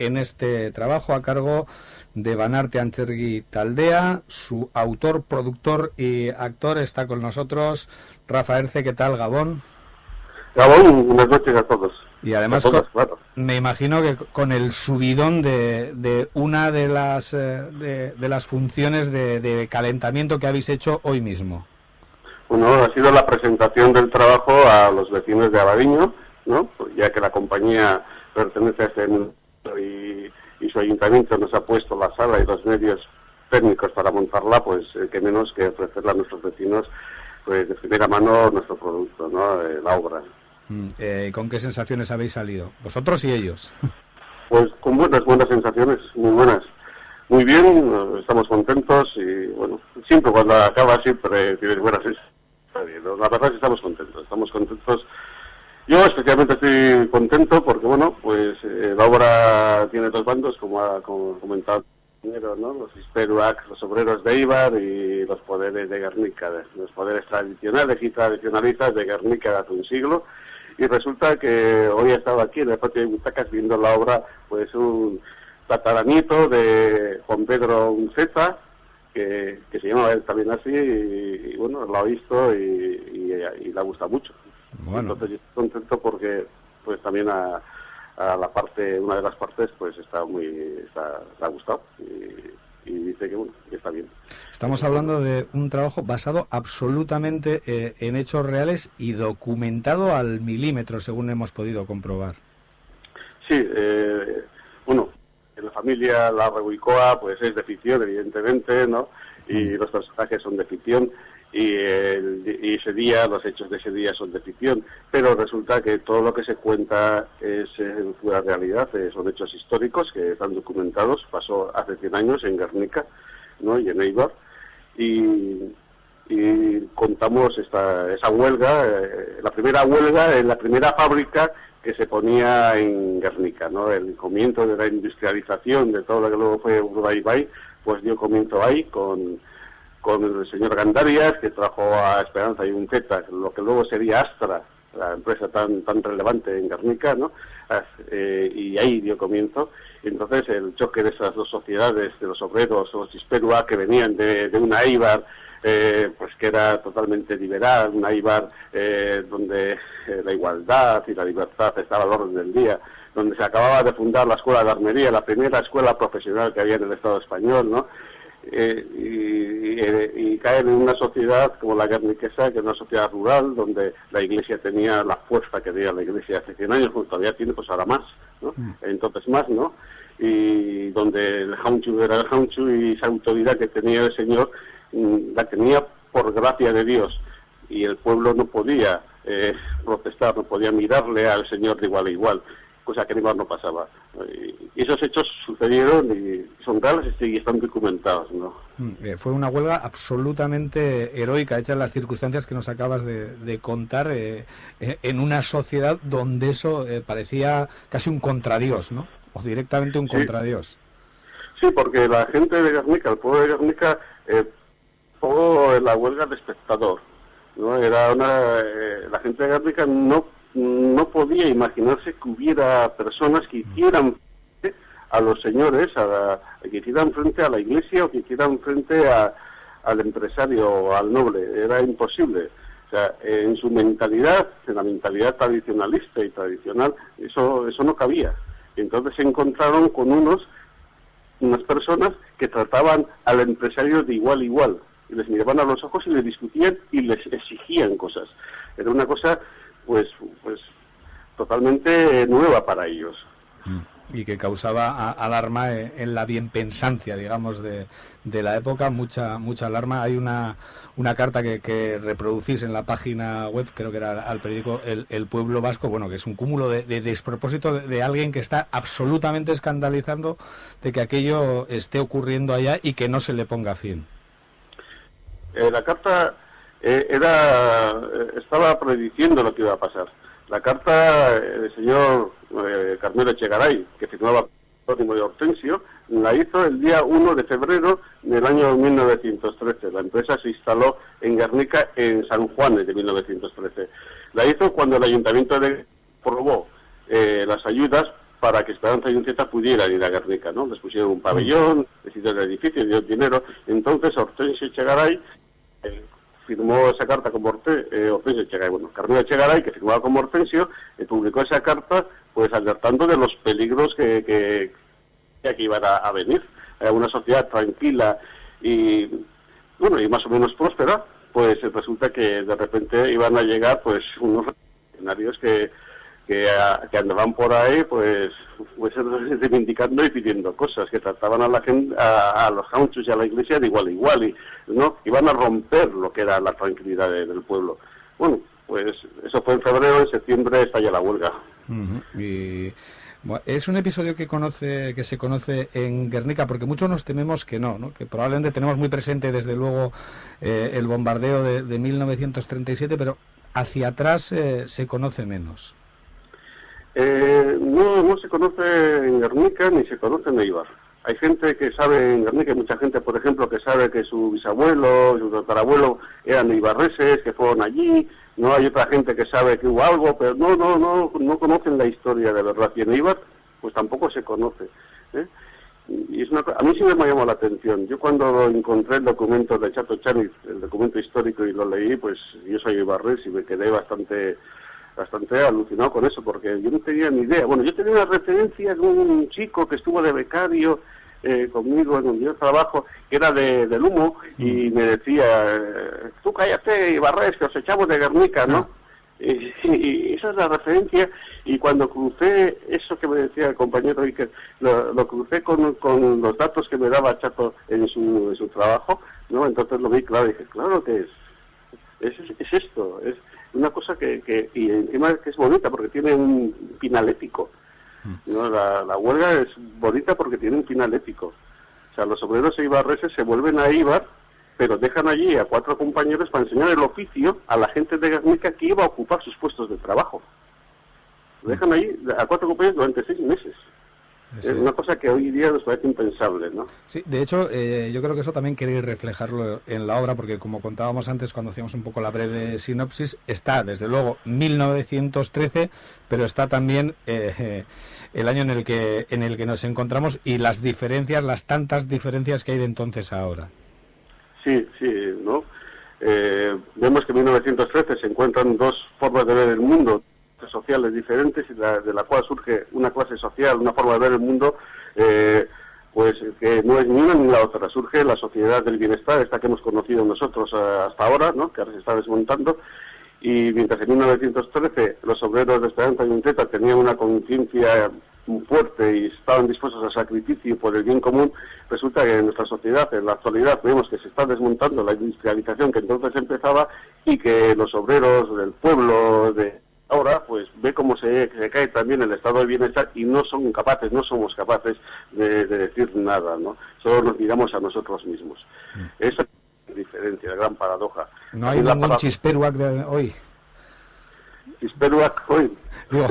en este trabajo a cargo de Banarte Antzergi Taldea. Su autor, productor y actor está con nosotros, Rafa Erce. ¿Qué tal, Gabón? Gabón, buenas noches a todos. Y además, claro, me imagino que con el subidón de una de las funciones de calentamiento que habéis hecho hoy mismo. Bueno, ha sido la presentación del trabajo a los vecinos de Abadiño, ¿no? Ya que la compañía pertenece a este mundo y su ayuntamiento nos ha puesto la sala y los medios técnicos para montarla, pues qué menos que ofrecerla a nuestros vecinos, pues de primera mano nuestro producto, ¿no? La obra. ¿Con qué sensaciones habéis salido? Vosotros y ellos. Pues con buenas sensaciones, muy buenas. Muy bien, estamos contentos y bueno, siempre cuando acaba siempre tienes buenas sensaciones. La verdad es que estamos contentos. Yo especialmente estoy contento porque bueno, pues la obra tiene dos bandos, como ha comentado el compañero, ¿no? Los Hisperuac, los obreros de Eibar y los poderes de Guernica, los poderes tradicionales y tradicionalistas de Guernica de hace un siglo. Y resulta que hoy he estado aquí en el patio de Butacas viendo la obra, pues un tataranieto de Juan Pedro Unceta, que se llama él también así, y bueno, lo ha visto y le ha gustado mucho. Bueno. Entonces yo estoy contento porque pues también a la parte, una de las partes, pues le ha gustado y dice que bueno, que está bien. Estamos hablando de un trabajo basado absolutamente en hechos reales y documentado al milímetro, según hemos podido comprobar. Sí, bueno, en la familia La Rebuicoa pues es de ficción, evidentemente, ¿no? Y los personajes son de ficción y ese día, los hechos de ese día son de ficción, pero resulta que todo lo que se cuenta es pura realidad, son hechos históricos que están documentados, pasó hace 100 años en Guernica, ¿no? Y en Eibar, y contamos esa huelga, la primera huelga en la primera fábrica que se ponía en Guernica, ¿no? El comienzo de la industrialización de todo lo que luego fue Urdaibai, pues dio comienzo ahí con el señor Gandarias, que trajo a Esperanza y Unceta, lo que luego sería Astra, la empresa tan relevante en Guernica, ¿no? Y ahí dio comienzo. Entonces el choque de esas dos sociedades, de los obreros, los Hisperua, que venían de una Eibar, pues que era totalmente liberal, una Eibar donde la igualdad y la libertad estaba al orden del día, donde se acababa de fundar la Escuela de Armería, la primera escuela profesional que había en el Estado español, ¿no? Y caer en una sociedad como la guerniquesa, que es una sociedad rural, donde la Iglesia tenía la fuerza que tenía la Iglesia hace 100 años, pues todavía tiene, pues ahora más, ¿no? Entonces más, ¿no? Y donde el Jaunchu era el Jaunchu y esa autoridad que tenía el Señor la tenía por gracia de Dios, y el pueblo no podía protestar, no podía mirarle al Señor de igual a igual, cosa que en Eibar no pasaba. Y esos hechos sucedieron y son reales y están documentados, ¿no? Fue una huelga absolutamente heroica, hecha en las circunstancias que nos acabas de contar, en una sociedad donde eso parecía casi un contradios, ¿no? O directamente un contradios. Sí, porque la gente de Guernica, el pueblo de Guernica, fue la huelga de espectador, ¿no? La gente de Guernica no podía imaginarse que hubiera personas que hicieran frente a los señores, que hicieran frente a la Iglesia o que hicieran frente al empresario o al noble. Era imposible. O sea, en su mentalidad, en la mentalidad tradicionalista y tradicional, eso no cabía. Y entonces se encontraron con unas personas que trataban al empresario de igual a igual, y les miraban a los ojos y les discutían y les exigían cosas. Era una cosa pues totalmente nueva para ellos. Y que causaba alarma en la bienpensancia, digamos, de la época, mucha alarma. Hay una carta que reproducís en la página web, creo que era al periódico El Pueblo Vasco, bueno, que es un cúmulo de despropósito de alguien que está absolutamente escandalizando de que aquello esté ocurriendo allá y que no se le ponga fin. La carta estaba prediciendo lo que iba a pasar. La carta del señor Carmelo Echegaray, que firmaba Próximo de Hortensio, la hizo el día 1 de febrero del año 1913. La empresa se instaló en Guernica en San Juan de 1913. La hizo cuando el ayuntamiento aprobó las ayudas para que Esperanza y Uncheta pudieran ir a Guernica, ¿no? Les pusieron un pabellón, les hicieron el edificio, dio dinero. Entonces Hortensio Echegaray firmó esa carta con Hortensio Echegaray, Carmelo Echegaray, que firmaba con Hortensio, publicó esa carta, pues alertando de los peligros que iban a venir. Una sociedad tranquila y más o menos próspera, pues resulta que de repente iban a llegar pues unos revolucionarios que andaban por ahí pues reivindicando y pidiendo cosas, que trataban a la gente, a los gauchos y a la iglesia de igual a igual, y no iban a romper lo que era la tranquilidad del pueblo. Bueno, pues eso fue en febrero, en septiembre estalla la huelga. Y bueno, es un episodio que se conoce en Guernica, porque muchos nos tememos que no, que probablemente tenemos muy presente desde luego el bombardeo de 1937, pero hacia atrás se conoce menos. No se conoce en Guernica ni se conoce en Eibar. Hay gente que sabe en Guernica, hay mucha gente, por ejemplo, que sabe que su bisabuelo, su tatarabuelo eran eibarreses, que fueron allí. No hay otra gente que sabe que hubo algo, pero no conocen la historia de verdad. Y en Eibar, pues tampoco se conoce. Y a mí sí me llamó la atención. Yo cuando encontré el documento de Chato Chaniz, el documento histórico, y lo leí, pues yo soy eibarres y me quedé bastante alucinado con eso, porque yo no tenía ni idea. Bueno, yo tenía una referencia de un chico que estuvo de becario conmigo en un trabajo, que era del Humo, y me decía, tú cállate, Ibarres, que os echamos de Guernica, ¿no? Y esa es la referencia, y cuando crucé eso que me decía el compañero Iker, lo crucé con los datos que me daba Chato en su trabajo, ¿no? Entonces lo vi claro, y dije, claro que es esto, es una cosa y encima que es bonita porque tiene un final épico, ¿no? La huelga es bonita porque tiene un final épico. O sea, los obreros eibarreses se vuelven a Eibar, pero dejan allí a 4 compañeros para enseñar el oficio a la gente de Guernica que iba a ocupar sus puestos de trabajo. Dejan allí a 4 compañeros durante 6 meses. Sí. Es una cosa que hoy día nos parece impensable, ¿no? Sí, de hecho, yo creo que eso también queréis reflejarlo en la obra, porque como contábamos antes cuando hacíamos un poco la breve sinopsis, está desde luego 1913, pero está también el año en el que nos encontramos y las tantas diferencias que hay de entonces a ahora. Sí, ¿no? Vemos que en 1913 se encuentran 2 formas de ver el mundo sociales diferentes, y de la cual surge una clase social, una forma de ver el mundo, pues que no es ni una ni la otra. Surge la sociedad del bienestar, esta que hemos conocido nosotros hasta ahora, ¿no? Que ahora se está desmontando, y mientras en 1913 los obreros de Esperanza y Uncheta tenían una conciencia fuerte y estaban dispuestos al sacrificio por el bien común, resulta que en nuestra sociedad, en la actualidad, vemos que se está desmontando la industrialización que entonces empezaba, y que los obreros del pueblo ahora pues ve cómo se cae también el estado de bienestar, y no somos capaces de decir nada, ¿no? Solo nos miramos a nosotros mismos. Esa es la diferencia, la gran paradoja. No hay ningún chisperuac de hoy. Chisperuac hoy. Digo,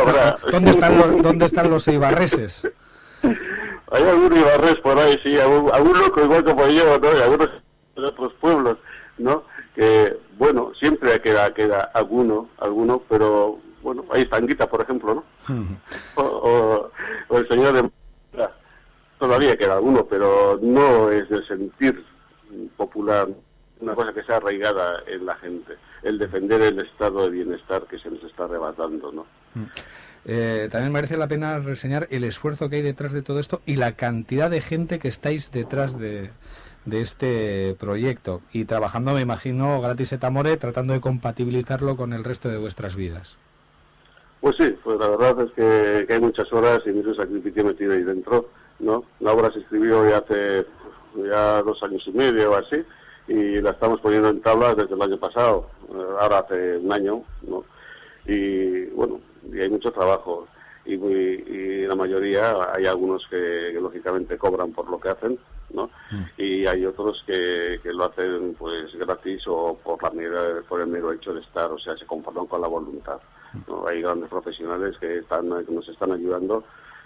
¿dónde están los eibarreses? Hay algún eibarres por ahí, sí, algún loco igual como yo, ¿no? Y algunos de otros pueblos, ¿no? Que bueno, siempre queda alguno, pero bueno, ahí está Anguita, por ejemplo, ¿no? O el señor de todavía queda alguno, pero no es de sentir popular, una cosa que sea arraigada en la gente, el defender el estado de bienestar que se nos está arrebatando, ¿no? También merece la pena reseñar el esfuerzo que hay detrás de todo esto y la cantidad de gente que estáis detrás de este proyecto, y trabajando, me imagino, gratis et amore, tratando de compatibilizarlo con el resto de vuestras vidas. Pues sí, pues la verdad es que hay muchas horas y mucho sacrificio metido ahí dentro, ¿no? La obra se escribió ya hace 2 años y medio o así, y la estamos poniendo en tablas desde el año pasado, ahora hace un año, ¿no? Y bueno, y hay mucho trabajo, y la mayoría, hay algunos que lógicamente cobran por lo que hacen, ¿no? Y hay otros que lo hacen pues gratis o por el mero hecho de estar, o sea, se conforman con la voluntad, ¿no? Hay grandes profesionales que nos están ayudando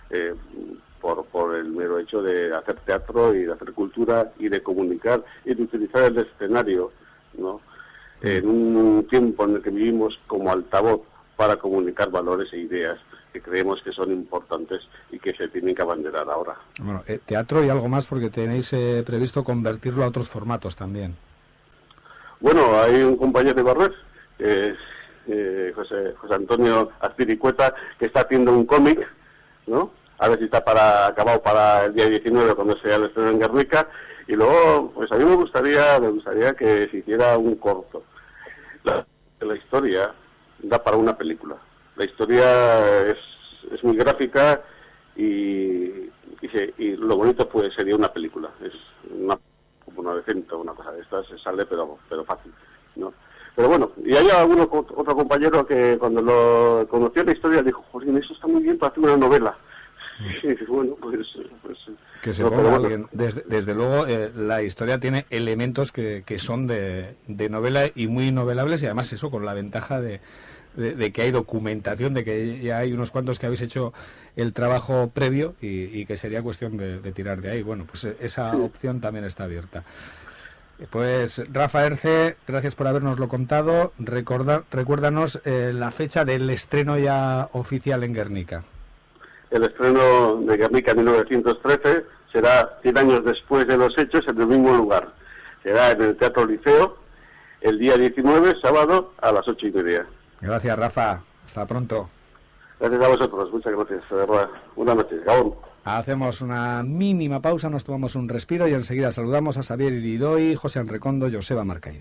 por el mero hecho de hacer teatro y de hacer cultura y de comunicar y de utilizar el escenario, ¿no? En un tiempo en el que vivimos como altavoz para comunicar valores e ideas que creemos que son importantes y que se tienen que abanderar ahora. Bueno, teatro y algo más, porque tenéis previsto convertirlo a otros formatos también. Bueno, hay un compañero de Barret, que es José Antonio Azpiricueta, que está haciendo un cómic, ¿no? A ver si está acabado para el día 19, cuando sea el estreno en Guernica. Y luego, pues a mí me gustaría que se hiciera un corto. La historia da para una película. La historia es muy gráfica y lo bonito pues sería una película. Es como una decente, una cosa de estas, se sale pero fácil, ¿no? Pero bueno, y hay otro compañero que cuando lo conoció la historia dijo, Jolín, eso está muy bien para hacer una novela. Y bueno, pues que se ponga alguien. Desde luego, la historia tiene elementos que son de novela y muy novelables, y además eso con la ventaja de que hay documentación, de que ya hay unos cuantos que habéis hecho el trabajo previo y que sería cuestión de tirar de ahí. Bueno, pues esa opción también está abierta. Pues Rafa Erce, gracias por habernoslo contado. Recuérdanos la fecha del estreno ya oficial en Guernica. El estreno de Guernica en 1913 será 100 años después de los hechos, en el mismo lugar. Será en el Teatro Liceo el día 19, sábado, a las 8:30. Gracias, Rafa. Hasta pronto. Gracias a vosotros. Muchas gracias. De verdad. Buenas noches. Gabón. Hacemos una mínima pausa, nos tomamos un respiro y enseguida saludamos a Xavier Iridoy, José Anrecondo, Joseba Marcaide.